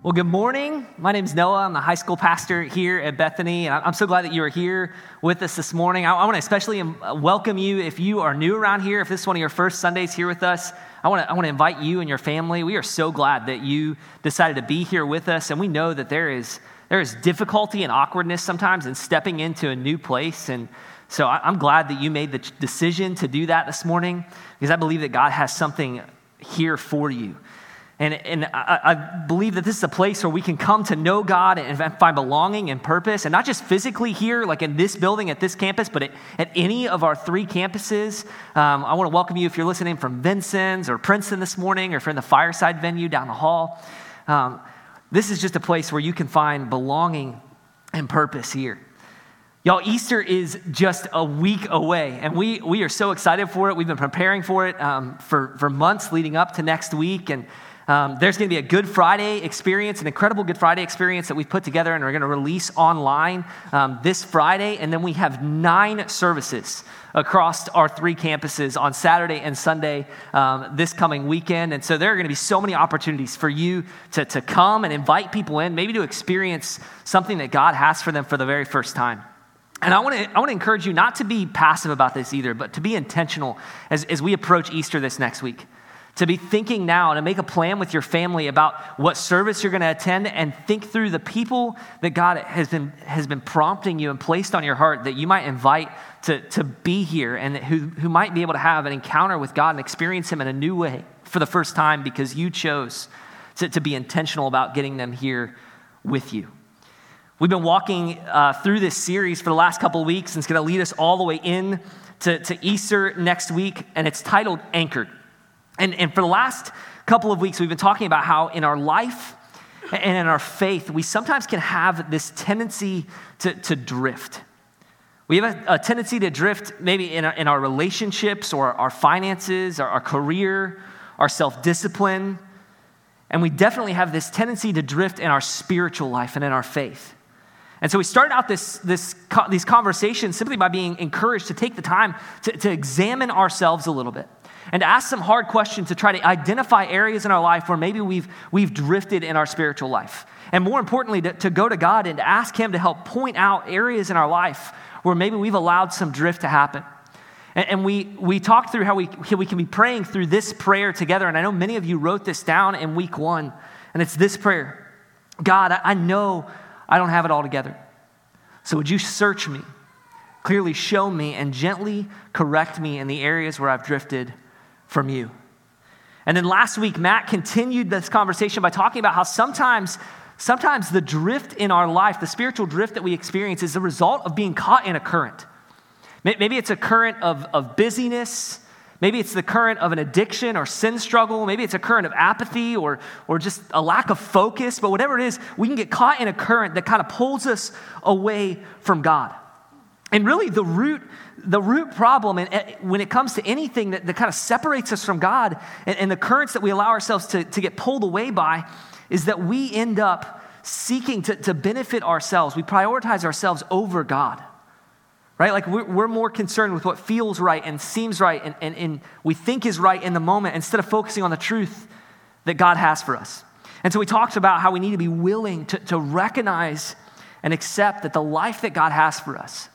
Well, good morning. My name's Noah. I'm the high school pastor here at Bethany, and I'm so glad that you are here with us this morning. I want to especially welcome you if you are new around here. If this is one of your first Sundays here with us, I want to invite you and your family. We are so glad that you decided to be here with us, and we know that there is difficulty and awkwardness sometimes in stepping into a new place, and so I'm glad that you made the decision to do that this morning because I believe that God has something here for you. And I believe that this is a place where we can come to know God and find belonging and purpose, and not just physically here, like in this building, at this campus, but at any of our three campuses. I want to welcome you if you're listening from Vincennes or Princeton this morning, or if you're in the Fireside venue down the hall. This is just a place where you can find belonging and purpose here. Y'all, Easter is just a week away, and we are so excited for it. We've been preparing for it for months leading up to next week, and there's going to be a Good Friday experience, an incredible Good Friday experience that we've put together and we're going to release online this Friday. And then we have 9 services across our 3 campuses on Saturday and Sunday this coming weekend. And so there are going to be so many opportunities for you to come and invite people in, maybe to experience something that God has for them for the very first time. And I want to encourage you not to be passive about this either, but to be intentional as we approach Easter this next week. To be thinking now, to make a plan with your family about what service you're going to attend, and think through the people that God has been prompting you and placed on your heart that you might invite to be here, and who might be able to have an encounter with God and experience Him in a new way for the first time because you chose to be intentional about getting them here with you. We've been walking through this series for the last couple of weeks, and it's going to lead us all the way in to Easter next week, and it's titled Anchored. And for the last couple of weeks, we've been talking about how in our life and in our faith, we sometimes can have this tendency to drift. We have a tendency to drift maybe in our relationships or our finances, our career, our self-discipline. And we definitely have this tendency to drift in our spiritual life and in our faith. And so we started out these conversations simply by being encouraged to take the time to examine ourselves a little bit, and to ask some hard questions to try to identify areas in our life where maybe we've drifted in our spiritual life. And more importantly, to go to God and to ask Him to help point out areas in our life where maybe we've allowed some drift to happen. And we talked through how we can be praying through this prayer together. And I know many of you wrote this down in week 1. And it's this prayer: God, I know I don't have it all together. So would you search me, clearly show me, and gently correct me in the areas where I've drifted from you. And then last week, Matt continued this conversation by talking about how sometimes the drift in our life, the spiritual drift that we experience, is the result of being caught in a current. Maybe it's a current of busyness. Maybe it's the current of an addiction or sin struggle. Maybe it's a current of apathy or just a lack of focus. But whatever it is, we can get caught in a current that kind of pulls us away from God. And really the root problem when it comes to anything that kind of separates us from God and the currents that we allow ourselves to get pulled away by is that we end up seeking to benefit ourselves. We prioritize ourselves over God, right? Like we're more concerned with what feels right and seems right and we think is right in the moment instead of focusing on the truth that God has for us. And so we talked about how we need to be willing to recognize and accept that the life that God has for us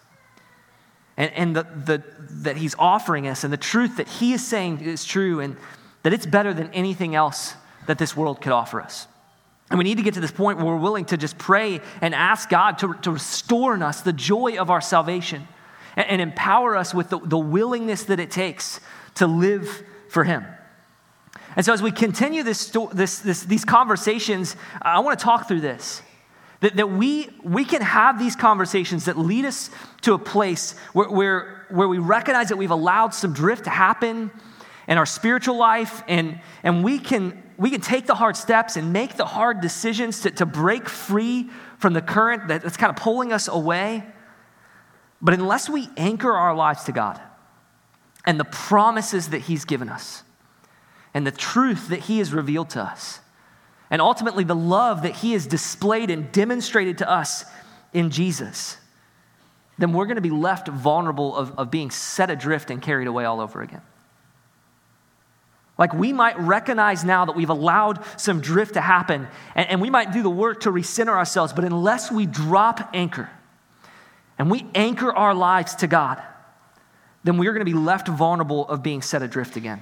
and that He's offering us, and the truth that He is saying is true, and that it's better than anything else that this world could offer us. And we need to get to this point where we're willing to just pray and ask God to restore in us the joy of our salvation and empower us with the willingness that it takes to live for Him. And so as we continue these conversations, I want to talk through this. That we can have these conversations that lead us to a place where we recognize that we've allowed some drift to happen in our spiritual life, and we can take the hard steps and make the hard decisions to break free from the current that's kind of pulling us away. But unless we anchor our lives to God and the promises that He's given us and the truth that He has revealed to us, and ultimately the love that He has displayed and demonstrated to us in Jesus, then we're going to be left vulnerable of being set adrift and carried away all over again. Like we might recognize now that we've allowed some drift to happen, and we might do the work to recenter ourselves, but unless we drop anchor and we anchor our lives to God, then we're going to be left vulnerable of being set adrift again.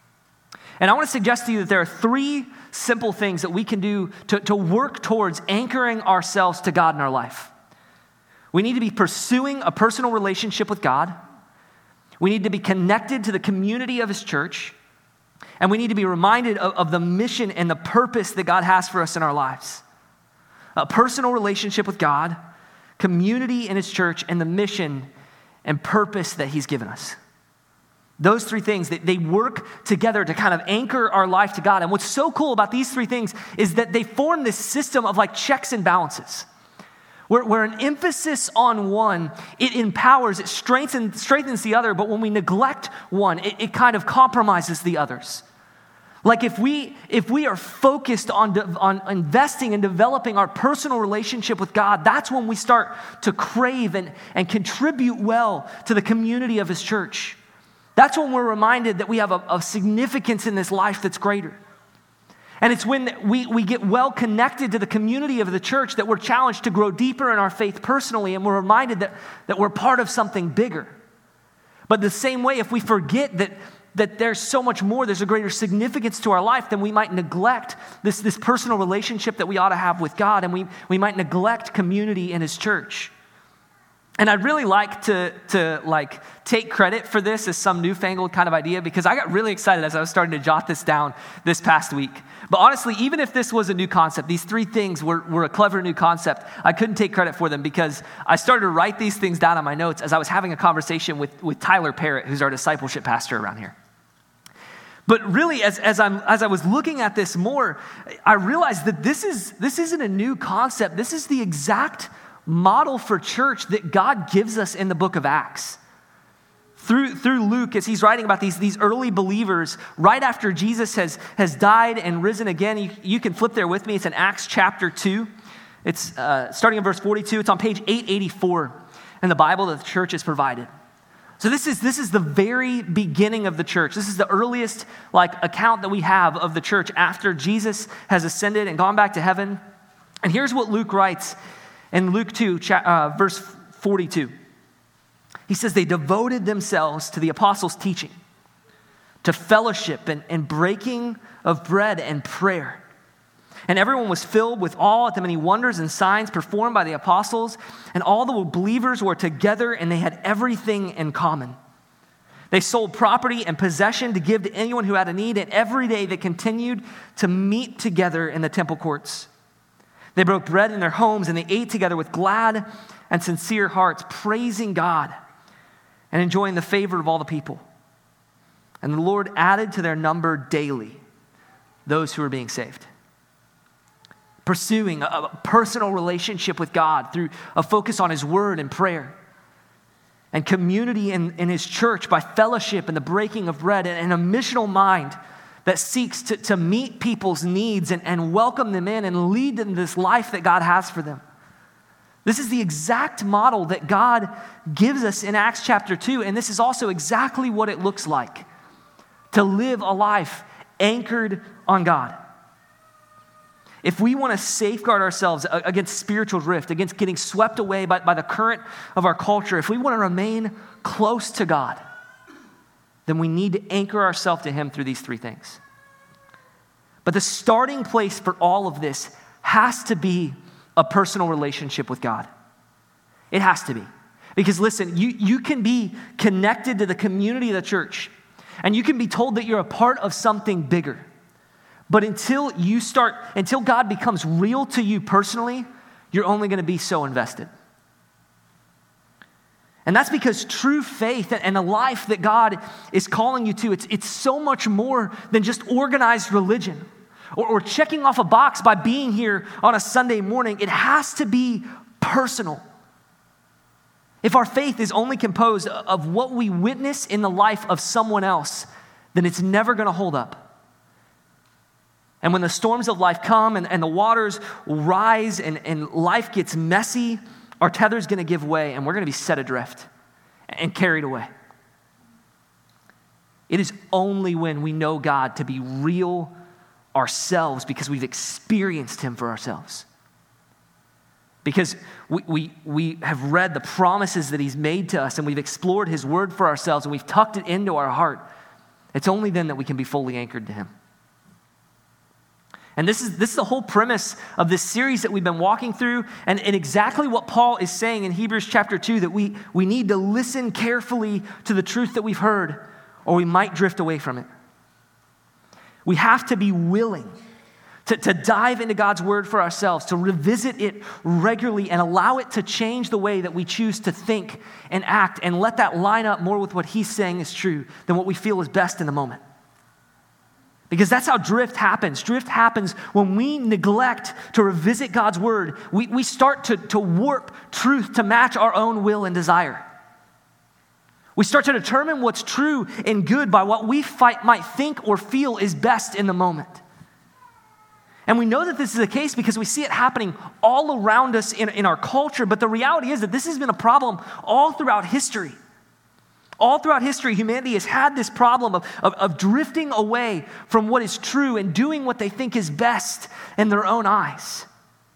And I want to suggest to you that there are 3 simple things that we can do to work towards anchoring ourselves to God in our life. We need to be pursuing a personal relationship with God. We need to be connected to the community of His church. And we need to be reminded of the mission and the purpose that God has for us in our lives. A personal relationship with God, community in His church, and the mission and purpose that He's given us. Those 3 things, they work together to kind of anchor our life to God. And what's so cool about these 3 things is that they form this system of like checks and balances. Where an emphasis on one, it empowers, it strengthens the other, but when we neglect one, it kind of compromises the others. Like if we are focused on investing and developing our personal relationship with God, that's when we start to crave and contribute well to the community of His church. That's when we're reminded that we have a significance in this life that's greater. And it's when we get well connected to the community of the church that we're challenged to grow deeper in our faith personally, and we're reminded that we're part of something bigger. But the same way, if we forget that there's so much more, there's a greater significance to our life, then we might neglect this personal relationship that we ought to have with God, and we might neglect community in His church. And I'd really like to like take credit for this as some newfangled kind of idea, because I got really excited as I was starting to jot this down this past week. But honestly, even if this was a new concept, these 3 things were a clever new concept, I couldn't take credit for them because I started to write these things down on my notes as I was having a conversation with Tyler Parrott, who's our discipleship pastor around here. But really, as I was looking at this more, I realized that this isn't a new concept. This is the exact model for church that God gives us in the book of Acts. Through Luke, as he's writing about these early believers, right after Jesus has died and risen again. You can flip there with me. It's in Acts chapter 2. It's starting in verse 42. It's on page 884 in the Bible that the church has provided. So this is the very beginning of the church. This is the earliest account that we have of the church after Jesus has ascended and gone back to heaven. And here's what Luke writes in Luke 2, verse 42. He says, they devoted themselves to the apostles' teaching, to fellowship and breaking of bread and prayer. And everyone was filled with awe at the many wonders and signs performed by the apostles. And all the believers were together and they had everything in common. They sold property and possession to give to anyone who had a need. And every day they continued to meet together in the temple courts. They broke bread in their homes and they ate together with glad and sincere hearts, praising God and enjoying the favor of all the people. And the Lord added to their number daily those who were being saved. Pursuing a personal relationship with God through a focus on His word and prayer. And community in His church by fellowship and the breaking of bread, and a missional mind that seeks to meet people's needs and welcome them in and lead them to this life that God has for them. This is the exact model that God gives us in Acts chapter 2, and this is also exactly what it looks like to live a life anchored on God. If we want to safeguard ourselves against spiritual drift, against getting swept away by the current of our culture, if we want to remain close to God, then we need to anchor ourselves to Him through these 3 things. But the starting place for all of this has to be a personal relationship with God. It has to be. Because listen, you can be connected to the community of the church, and you can be told that you're a part of something bigger. But until God becomes real to you personally, you're only going to be so invested. And that's because true faith and a life that God is calling you to, it's so much more than just organized religion or checking off a box by being here on a Sunday morning. It has to be personal. If our faith is only composed of what we witness in the life of someone else, then it's never going to hold up. And when the storms of life come and the waters rise and life gets messy, our tether's going to give way and we're going to be set adrift and carried away. It is only when we know God to be real ourselves because we've experienced him for ourselves. Because we have read the promises that he's made to us and we've explored his word for ourselves and we've tucked it into our heart. It's only then that we can be fully anchored to him. And this is the whole premise of this series that we've been walking through, and exactly what Paul is saying in Hebrews chapter 2, that we need to listen carefully to the truth that we've heard, or we might drift away from it. We have to be willing to dive into God's word for ourselves, to revisit it regularly and allow it to change the way that we choose to think and act, and let that line up more with what he's saying is true than what we feel is best in the moment. Because that's how drift happens. Drift happens when we neglect to revisit God's word. We start to warp truth to match our own will and desire. We start to determine what's true and good by what we might think or feel is best in the moment. And we know that this is the case because we see it happening all around us in our culture. But the reality is that this has been a problem all throughout history. All throughout history, humanity has had this problem of drifting away from what is true and doing what they think is best in their own eyes.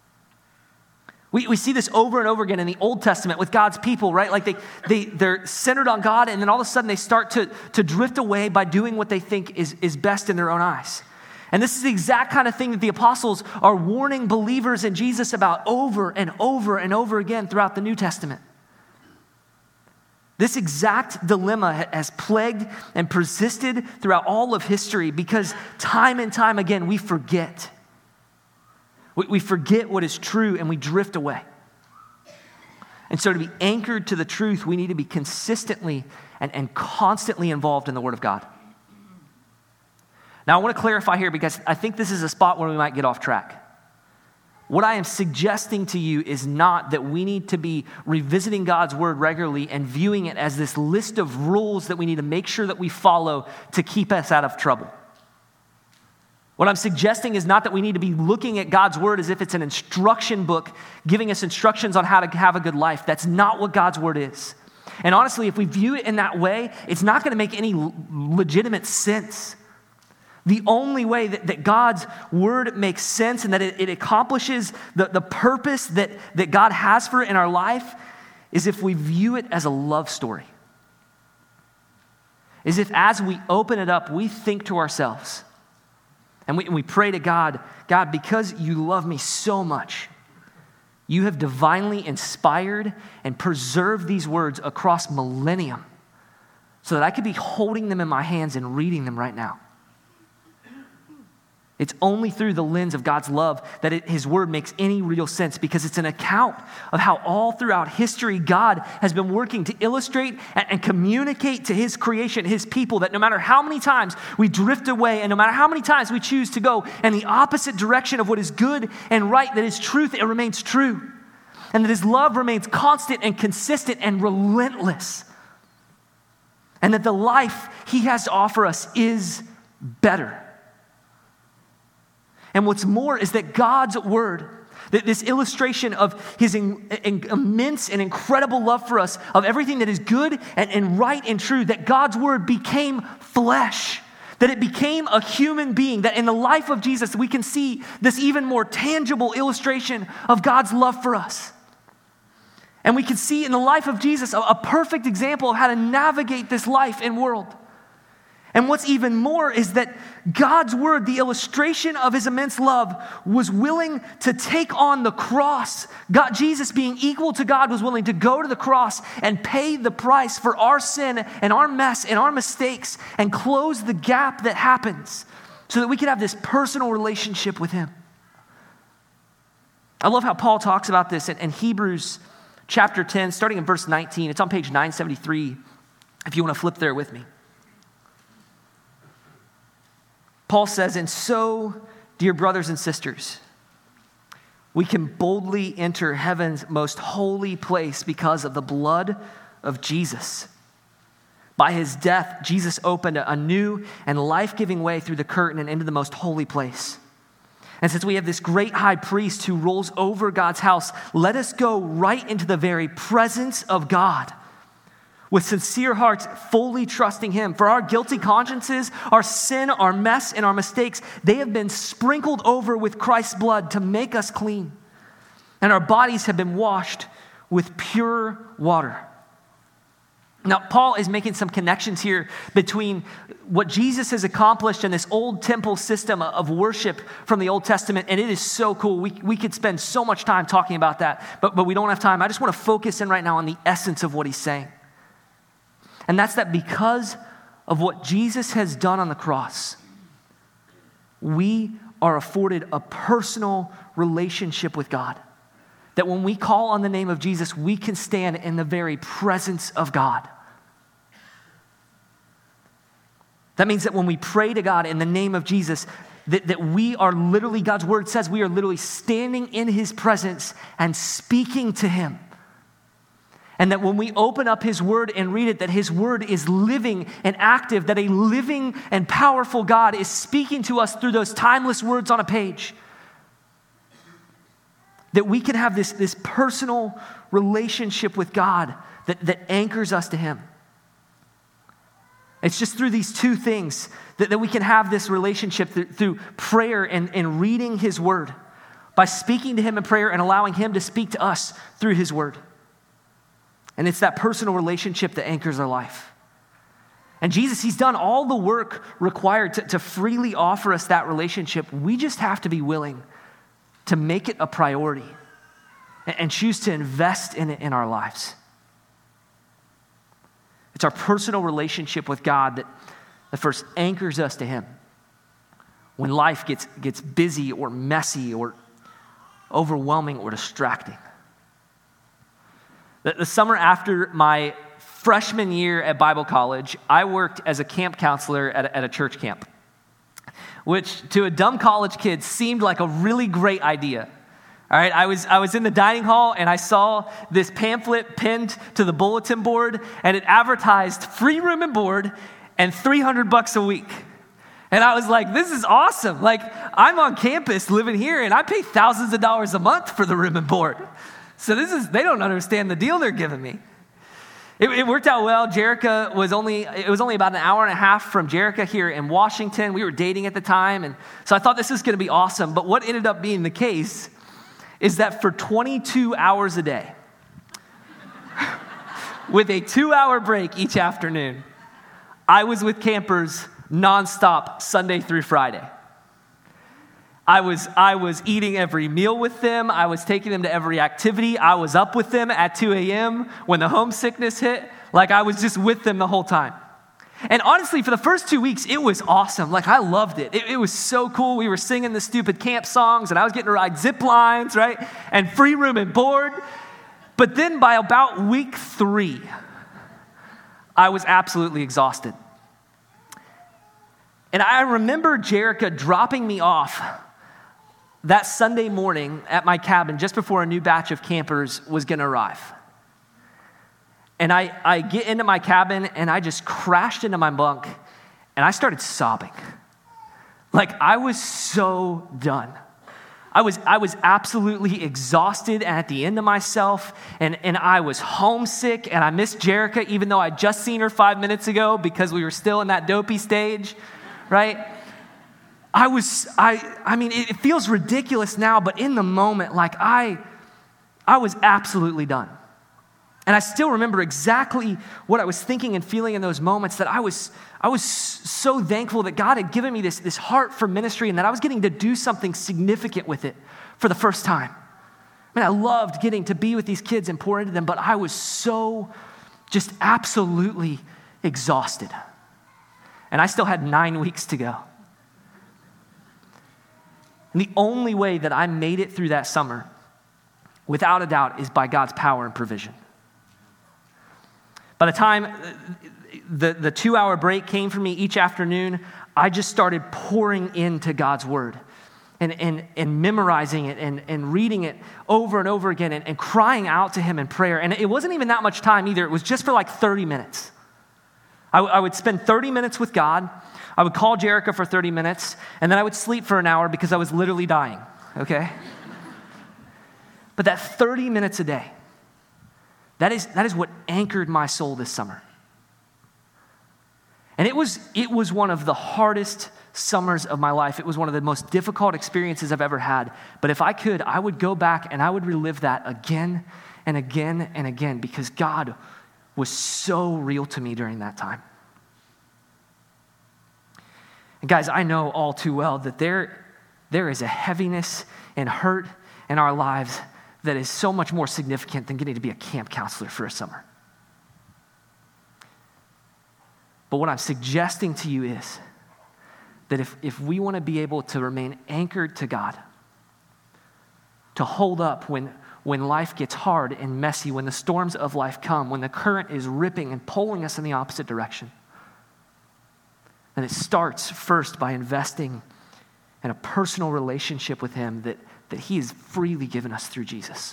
We see this over and over again in the Old Testament with God's people, right? Like they're centered on God, and then all of a sudden they start to drift away by doing what they think is best in their own eyes. And this is the exact kind of thing that the apostles are warning believers in Jesus about over and over and over again throughout the New Testament. This exact dilemma has plagued and persisted throughout all of history because time and time again we forget. We forget what is true and we drift away. And so to be anchored to the truth, we need to be consistently and constantly involved in the Word of God. Now I want to clarify here because I think this is a spot where we might get off track. What I am suggesting to you is not that we need to be revisiting God's word regularly and viewing it as this list of rules that we need to make sure that we follow to keep us out of trouble. What I'm suggesting is not that we need to be looking at God's word as if it's an instruction book giving us instructions on how to have a good life. That's not what God's word is. And honestly, if we view it in that way, it's not going to make any legitimate sense. The only way that God's word makes sense and that it accomplishes the purpose that God has for it in our life is if we view it as a love story. Is if as we open it up, we think to ourselves and we pray to God, God, because you love me so much, you have divinely inspired and preserved these words across millennium so that I could be holding them in my hands and reading them right now. It's only through the lens of God's love that his word makes any real sense because it's an account of how all throughout history God has been working to illustrate and communicate to his creation, his people, that no matter how many times we drift away and no matter how many times we choose to go in the opposite direction of what is good and right, that his truth, it remains true. And that his love remains constant and consistent and relentless. And that the life he has to offer us is better. And what's more is that God's word, that this illustration of his immense and incredible love for us, of everything that is good and right and true, that God's word became flesh, that it became a human being, that in the life of Jesus we can see this even more tangible illustration of God's love for us. And we can see in the life of Jesus a perfect example of how to navigate this life and world. And what's even more is that God's word, the illustration of his immense love, was willing to take on the cross. Jesus, being equal to God, was willing to go to the cross and pay the price for our sin and our mess and our mistakes and close the gap that happens so that we could have this personal relationship with him. I love how Paul talks about this in Hebrews chapter 10, starting in verse 19. It's on page 973 if you want to flip there with me. Paul says, and so, dear brothers and sisters, we can boldly enter heaven's most holy place because of the blood of Jesus. By his death, Jesus opened a new and life-giving way through the curtain and into the most holy place. And since we have this great high priest who rules over God's house, let us go right into the very presence of God with sincere hearts, fully trusting him. For our guilty consciences, our sin, our mess, and our mistakes, they have been sprinkled over with Christ's blood to make us clean. And our bodies have been washed with pure water. Now, Paul is making some connections here between what Jesus has accomplished in this old temple system of worship from the Old Testament, and it is so cool. We could spend so much time talking about that, but we don't have time. I just want to focus in right now on the essence of what he's saying. And that's that because of what Jesus has done on the cross, we are afforded a personal relationship with God. That when we call on the name of Jesus, we can stand in the very presence of God. That means that when we pray to God in the name of Jesus, that we are literally, God's word says we are literally standing in his presence and speaking to him. And that when we open up his word and read it, that his word is living and active, that a living and powerful God is speaking to us through those timeless words on a page. That we can have this personal relationship with God that anchors us to him. It's just through these two things that we can have this relationship through prayer and reading his word, by speaking to him in prayer and allowing him to speak to us through his word. And it's that personal relationship that anchors our life. And Jesus, he's done all the work required to freely offer us that relationship. We just have to be willing to make it a priority and choose to invest in it in our lives. It's our personal relationship with God that first anchors us to him when life gets busy or messy or overwhelming or distracting. The summer after my freshman year at Bible college, I worked as a camp counselor at a church camp, which to a dumb college kid seemed like a really great idea. All right, I was in the dining hall and I saw this pamphlet pinned to the bulletin board, and it advertised free room and board and $300 a week. And I was like, this is awesome. Like, I'm on campus living here and I pay thousands of dollars a month for the room and board. So they don't understand the deal they're giving me. It worked out well. Jerica was only about an hour and a half from Jerica here in Washington. We were dating at the time, and so I thought this was going to be awesome. But what ended up being the case is that for 22 hours a day, with a 2-hour break each afternoon, I was with campers nonstop Sunday through Friday. I was eating every meal with them. I was taking them to every activity. I was up with them at 2 a.m. when the homesickness hit. Like, I was just with them the whole time. And honestly, for the first 2 weeks, it was awesome. Like, I loved it. It was so cool. We were singing the stupid camp songs, and I was getting to ride zip lines, right? And free room and board. But then by about week 3, I was absolutely exhausted. And I remember Jerica dropping me off that Sunday morning at my cabin just before a new batch of campers was going to arrive. And I get into my cabin and I just crashed into my bunk and I started sobbing. Like, I was so done. I was absolutely exhausted and at the end of myself, and I was homesick, and I missed Jerica even though I'd just seen her 5 minutes ago because we were still in that dopey stage, right? I mean, it feels ridiculous now, but in the moment, like, I was absolutely done. And I still remember exactly what I was thinking and feeling in those moments, that I was so thankful that God had given me this heart for ministry and that I was getting to do something significant with it for the first time. I mean, I loved getting to be with these kids and pour into them, but I was so just absolutely exhausted. And I still had 9 weeks to go. And the only way that I made it through that summer, without a doubt, is by God's power and provision. By the time the 2-hour break came for me each afternoon, I just started pouring into God's word and memorizing it and reading it over and over again and crying out to him in prayer. And it wasn't even that much time either. It was just for like 30 minutes. I would spend 30 minutes with God. I would call Jerica for 30 minutes, and then I would sleep for an hour because I was literally dying, okay? But that 30 minutes a day, That is what anchored my soul this summer. And it was one of the hardest summers of my life. It was one of the most difficult experiences I've ever had. But if I could, I would go back and I would relive that again and again and again, because God was so real to me during that time. And guys, I know all too well that there is a heaviness and hurt in our lives that is so much more significant than getting to be a camp counselor for a summer. But what I'm suggesting to you is that if we want to be able to remain anchored to God, to hold up when life gets hard and messy, when the storms of life come, when the current is ripping and pulling us in the opposite direction, then it starts first by investing in a personal relationship with Him that He has freely given us through Jesus.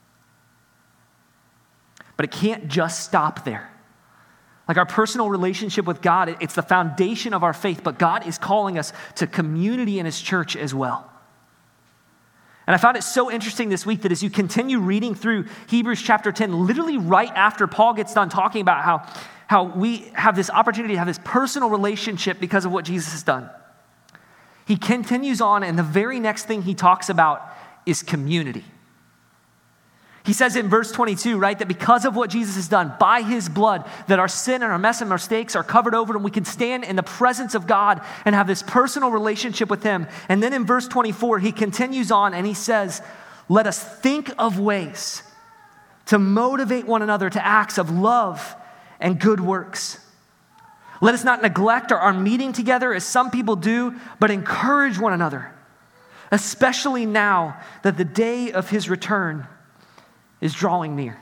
But it can't just stop there. Like our personal relationship with God, it's the foundation of our faith, but God is calling us to community in His church as well. And I found it so interesting this week that as you continue reading through Hebrews chapter 10, literally right after Paul gets done talking about how we have this opportunity to have this personal relationship because of what Jesus has done, he continues on, and the very next thing he talks about is community. He says in verse 22, right, that because of what Jesus has done, by His blood, that our sin and our mess and mistakes are covered over, and we can stand in the presence of God and have this personal relationship with Him. And then in verse 24, he continues on and he says, let us think of ways to motivate one another to acts of love and good works. Let us not neglect our meeting together as some people do, but encourage one another, especially now that the day of His return is drawing near.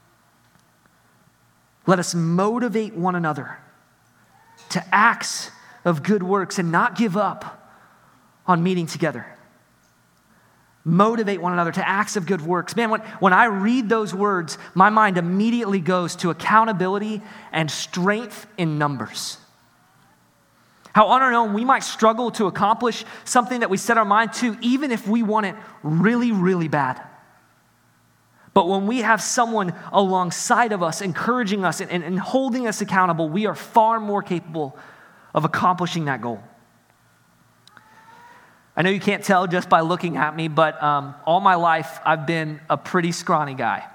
Let us motivate one another to acts of good works and not give up on meeting together. Motivate one another to acts of good works. Man, when I read those words, my mind immediately goes to accountability and strength in numbers. How on our own we might struggle to accomplish something that we set our mind to, even if we want it really, really bad. But when we have someone alongside of us, encouraging us and holding us accountable, we are far more capable of accomplishing that goal. I know you can't tell just by looking at me, but all my life I've been a pretty scrawny guy.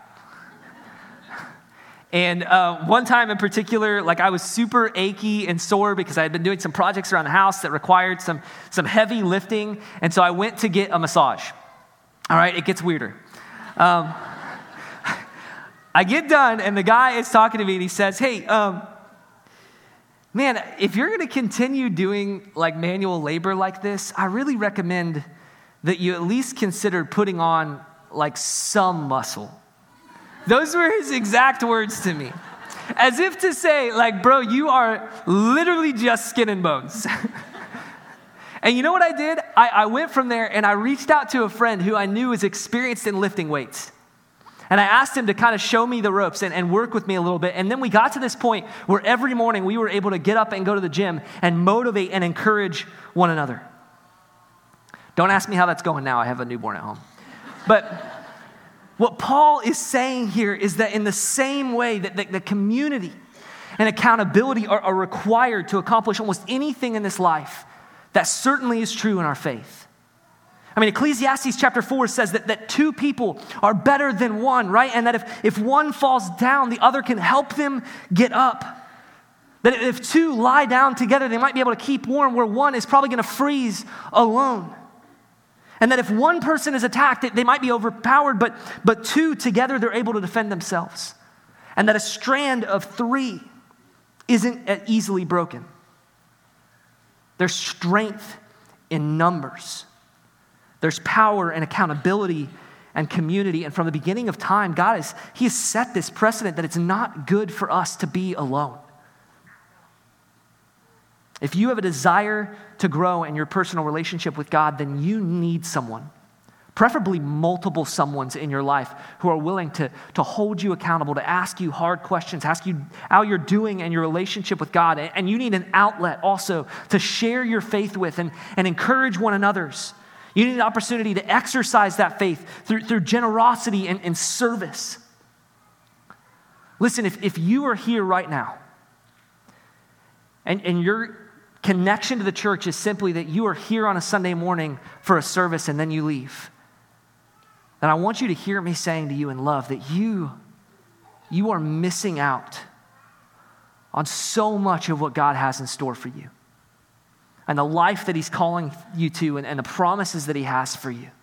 And one time in particular, like I was super achy and sore because I had been doing some projects around the house that required some heavy lifting. And so I went to get a massage. All right, it gets weirder. I get done, and the guy is talking to me, and he says, hey, man, if you're going to continue doing like manual labor like this, I really recommend that you at least consider putting on like some muscle. Those were his exact words to me. As if to say, like, bro, you are literally just skin and bones. And you know what I did? I went from there, and I reached out to a friend who I knew was experienced in lifting weights. And I asked him to kind of show me the ropes and work with me a little bit. And then we got to this point where every morning we were able to get up and go to the gym and motivate and encourage one another. Don't ask me how that's going now. I have a newborn at home. But what Paul is saying here is that in the same way that the community and accountability are required to accomplish almost anything in this life, that certainly is true in our faith. I mean, Ecclesiastes chapter 4 says that two people are better than one, right? And that if one falls down, the other can help them get up. That if two lie down together, they might be able to keep warm, where one is probably going to freeze alone. And that if one person is attacked, they might be overpowered, but two together, they're able to defend themselves. And that a strand of three isn't easily broken. There's strength in numbers. There's power and accountability and community. And from the beginning of time, He has set this precedent that it's not good for us to be alone. If you have a desire to grow in your personal relationship with God, then you need someone, preferably multiple someones in your life who are willing to hold you accountable, to ask you hard questions, ask you how you're doing in your relationship with God. And you need an outlet also to share your faith with and encourage one another's. You need an opportunity to exercise that faith through generosity and service. Listen, if you are here right now and your connection to the church is simply that you are here on a Sunday morning for a service and then you leave, then I want you to hear me saying to you in love that you are missing out on so much of what God has in store for you and the life that he's calling you to and the promises that he has for you.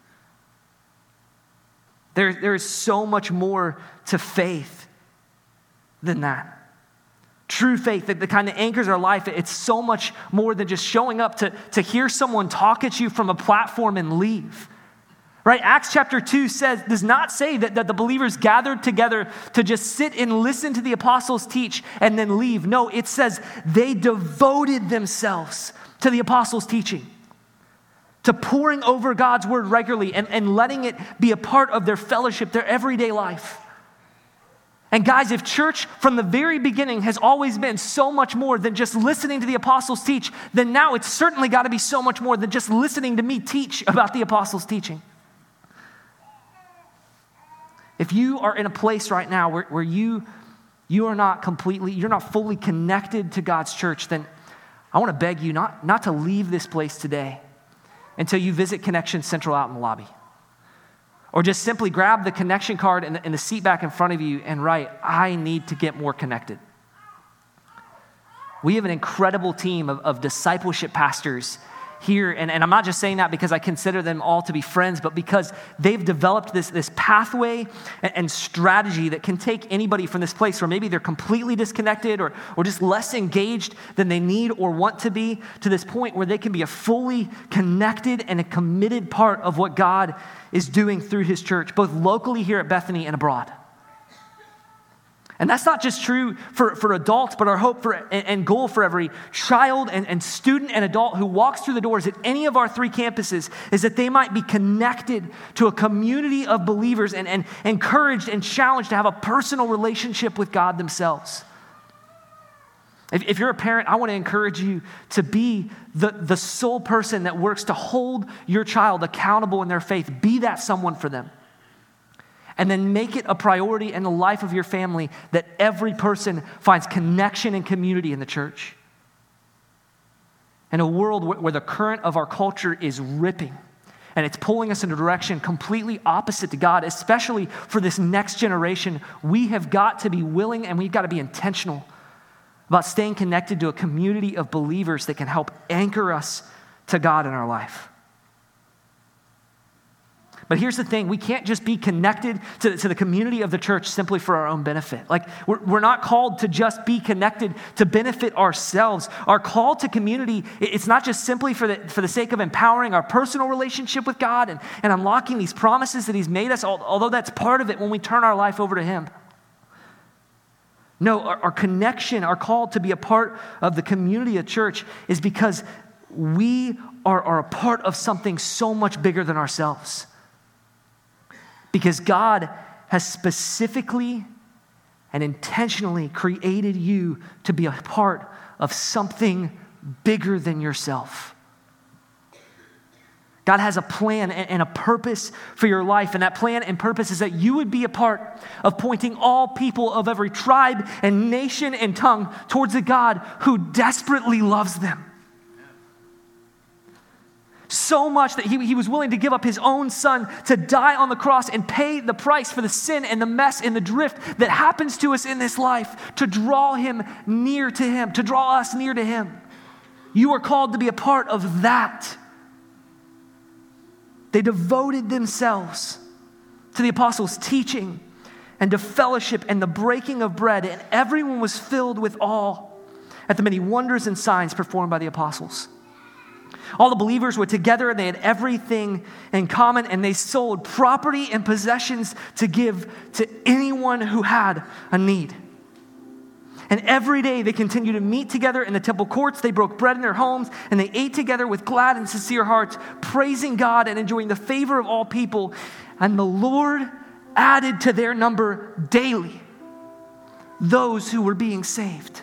There is so much more to faith than that. True faith, the kind that anchors our life, it's so much more than just showing up to hear someone talk at you from a platform and leave. Right? Acts chapter 2 does not say that the believers gathered together to just sit and listen to the apostles teach and then leave. No, it says they devoted themselves to the apostles' teaching, to pouring over God's word regularly and letting it be a part of their fellowship, their everyday life. And guys, if church from the very beginning has always been so much more than just listening to the apostles teach, then now it's certainly got to be so much more than just listening to me teach about the apostles' teaching. If you are in a place right now where you are not you're not fully connected to God's church, then I want to beg you not to leave this place today until you visit Connection Central out in the lobby. Or just simply grab the connection card in the seat back in front of you and write, I need to get more connected. We have an incredible team of discipleship pastors here, and I'm not just saying that because I consider them all to be friends, but because they've developed this pathway and strategy that can take anybody from this place where maybe they're completely disconnected or just less engaged than they need or want to be, to this point where they can be a fully connected and a committed part of what God is doing through his church, both locally here at Bethany and abroad. And that's not just true for adults, but our hope and goal for every child and student and adult who walks through the doors at any of our 3 campuses is that they might be connected to a community of believers and encouraged and challenged to have a personal relationship with God themselves. If you're a parent, I want to encourage you to be the sole person that works to hold your child accountable in their faith. Be that someone for them. And then make it a priority in the life of your family that every person finds connection and community in the church. In a world where the current of our culture is ripping and it's pulling us in a direction completely opposite to God, especially for this next generation, we have got to be willing and we've got to be intentional about staying connected to a community of believers that can help anchor us to God in our life. But here's the thing, we can't just be connected to the community of the church simply for our own benefit. Like, we're not called to just be connected to benefit ourselves. Our call to community, it's not just simply for the sake of empowering our personal relationship with God and unlocking these promises that he's made us, although that's part of it when we turn our life over to him. No, our connection, our call to be a part of the community of church is because we are a part of something so much bigger than ourselves. Because God has specifically and intentionally created you to be a part of something bigger than yourself. God has a plan and a purpose for your life, and that plan and purpose is that you would be a part of pointing all people of every tribe and nation and tongue towards a God who desperately loves them. So much that he was willing to give up his own son to die on the cross and pay the price for the sin and the mess and the drift that happens to us in this life to draw him near to him, to draw us near to him. You are called to be a part of that. They devoted themselves to the apostles' teaching and to fellowship and the breaking of bread, and everyone was filled with awe at the many wonders and signs performed by the apostles. All the believers were together and they had everything in common, and they sold property and possessions to give to anyone who had a need. And every day they continued to meet together in the temple courts. They broke bread in their homes and they ate together with glad and sincere hearts, praising God and enjoying the favor of all people. And the Lord added to their number daily those who were being saved.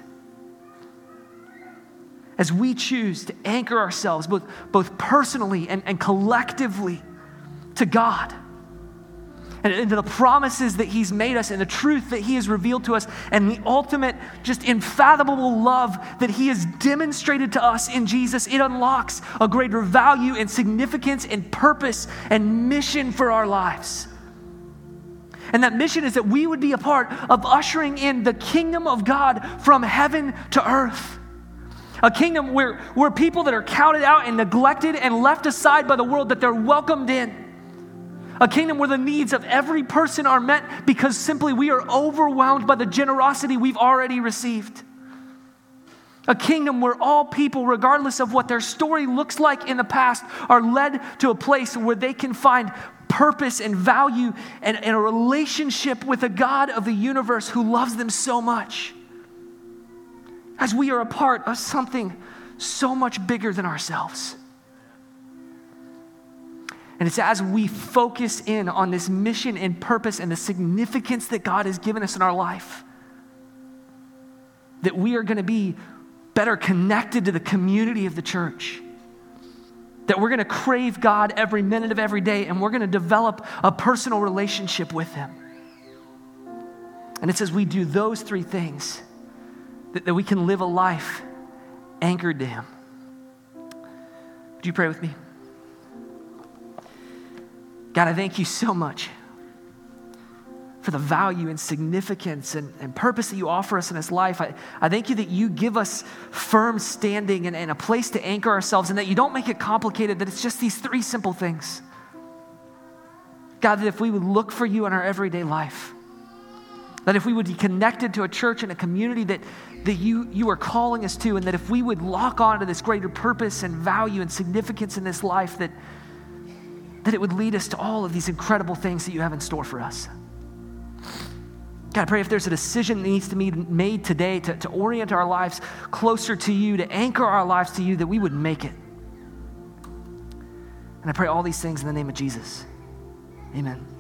As we choose to anchor ourselves both personally and collectively to God, and into the promises that he's made us and the truth that he has revealed to us and the ultimate, just unfathomable love that he has demonstrated to us in Jesus, it unlocks a greater value and significance and purpose and mission for our lives. And that mission is that we would be a part of ushering in the kingdom of God from heaven to earth. A kingdom where people that are counted out and neglected and left aside by the world, that they're welcomed in. A kingdom where the needs of every person are met because simply we are overwhelmed by the generosity we've already received. A kingdom where all people, regardless of what their story looks like in the past, are led to a place where they can find purpose and value and a relationship with the God of the universe who loves them so much. As we are a part of something so much bigger than ourselves. And it's as we focus in on this mission and purpose and the significance that God has given us in our life that we are going to be better connected to the community of the church. That we're going to crave God every minute of every day, and we're going to develop a personal relationship with him. And it's as we do those three things that we can live a life anchored to him. Would you pray with me? God, I thank you so much for the value and significance and purpose that you offer us in this life. I thank you that you give us firm standing and a place to anchor ourselves, and that you don't make it complicated, that it's just these three simple things. God, that if we would look for you in our everyday life, that if we would be connected to a church and a community that you are calling us to, and that if we would lock on to this greater purpose and value and significance in this life, that it would lead us to all of these incredible things that you have in store for us. God, I pray if there's a decision that needs to be made today to orient our lives closer to you, to anchor our lives to you, that we would make it. And I pray all these things in the name of Jesus. Amen.